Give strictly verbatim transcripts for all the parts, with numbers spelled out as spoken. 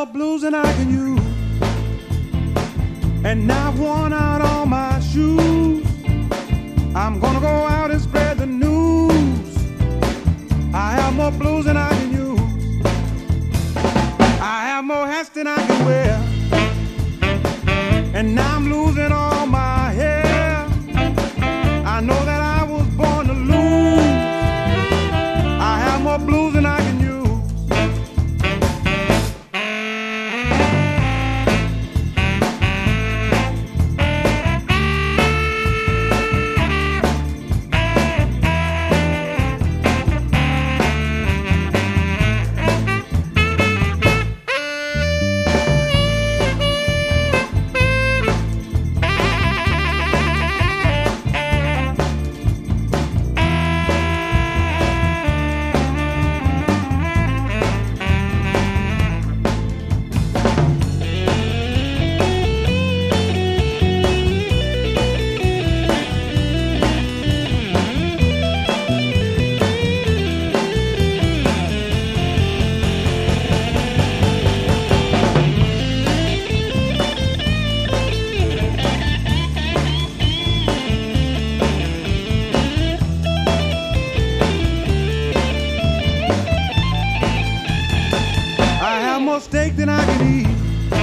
more blues than I can use, and now I've worn out all my shoes. I'm gonna go out and spread the news. I have more blues than I can use. I have more hats than I can wear, and now I'm losing all my hair. I know that I was born to lose. I have more blues than I can use. More steak than I can eat,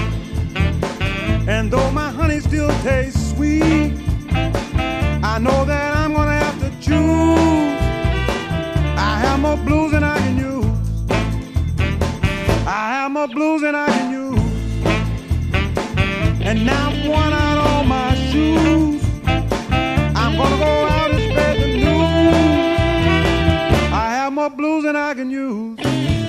and though my honey still tastes sweet, I know that I'm gonna have to choose. I have more blues than I can use. I have more blues than I can use, and now I've worn out all my shoes. I'm gonna go out and spread the news. I have more blues than I can use.